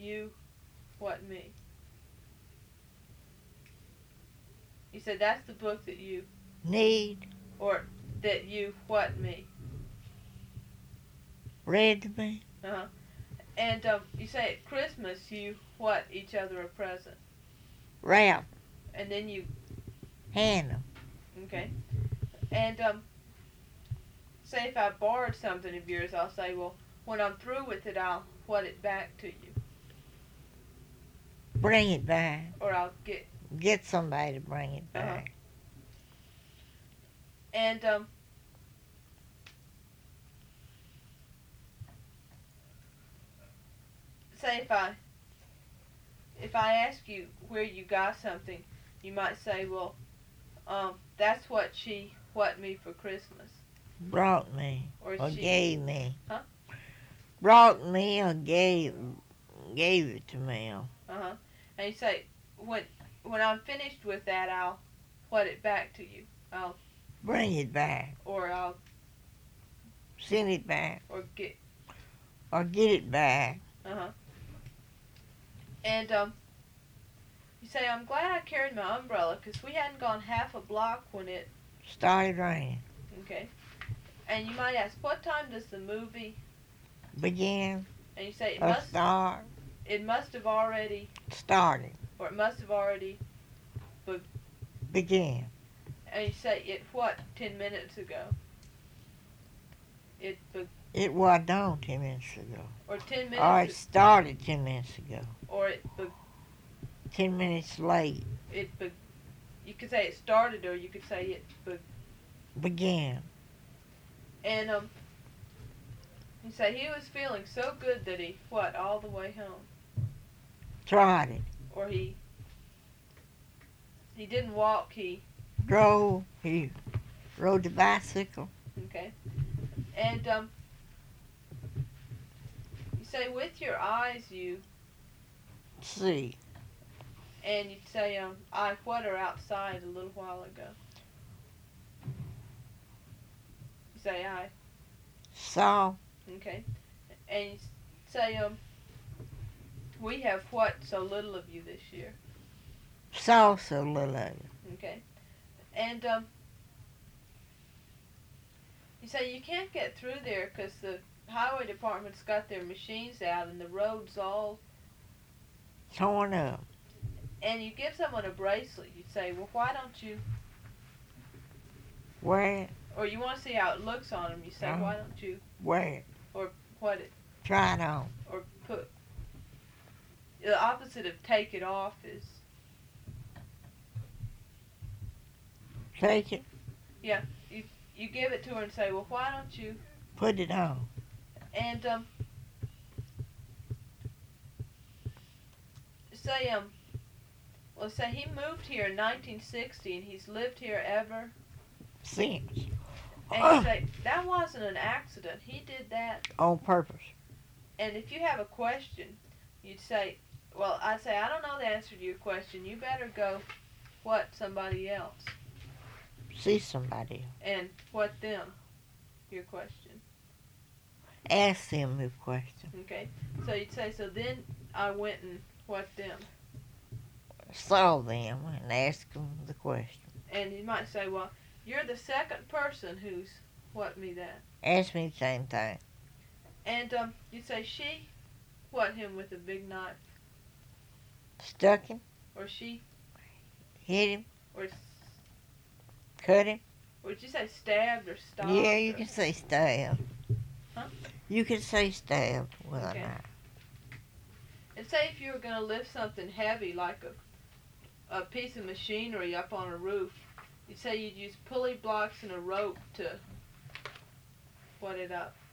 you what me. You say that's the book that you need or that you what me. read to me. Uh-huh. And you say at Christmas you what each other a present. Wrap. And then you Hand them. okay. And say if I borrowed something of yours, I'll say, well, when I'm through with it, I'll what it back to you. Bring it back. Or I'll get somebody to bring it back. Uh-huh. And say if I ask you where you got something, you might say, well, that's what she what me for Christmas. Brought me Or she gave me. Huh? Brought me or gave it to me. Uh-huh. And you say, when I'm finished with that, I'll what it back to you. I'll bring it back. Or I'll send it back. Or get it back. Uh-huh. And you say, I'm glad I carried my umbrella because we hadn't gone half a block when it started raining. Okay. And you might ask, what time does the movie begin? And you say, it must have already started. Or it must have already began. And you say, it what, 10 minutes ago? It was done 10 minutes ago. Or 10 minutes Or it started 10 minutes ago. Or it 10 minutes late. You could say it started, or you could say it began. And you say he was feeling so good that he what all the way home. Tried it. Or he didn't walk. He drove. He rode the bicycle. Okay. And you say with your eyes you see. And you'd say, I what are outside a little while ago. You say, I saw. Okay. And you say, we have what so little of you this year. Saw so little of you. Okay. And you say you can't get through there because the highway department's got their machines out and the road's all torn up. And you give someone a bracelet. You say, well, why don't you wear it? Or you want to see how it looks on them. You say, why don't you wear it? Or what it? Try it on. Or put. The opposite of take it off is. Take it? Yeah. You give it to her and say, well, why don't you put it on? And say well, say he moved here in 1960 and he's lived here ever since. And you say that wasn't an accident. He did that on purpose. And if you have a question, you'd say, well, I'd say I don't know the answer to your question. You better go what somebody else. See somebody. And what them? Your question. Ask them the question. Okay. So you'd say, so then I went and what them? Saw them and asked them the question. And you might say, well, you're the second person who's what me that. Ask me the same thing. And you'd say she what him with a big knife. Stuck him. Or she hit him. Or cut him. Or did you say stabbed or stopped? Yeah, you can say stabbed. Huh? You can say stabbed with a knife. And say if you were going to lift something heavy like a piece of machinery up on a roof, you'd say you'd use pulley blocks and a rope to what it up.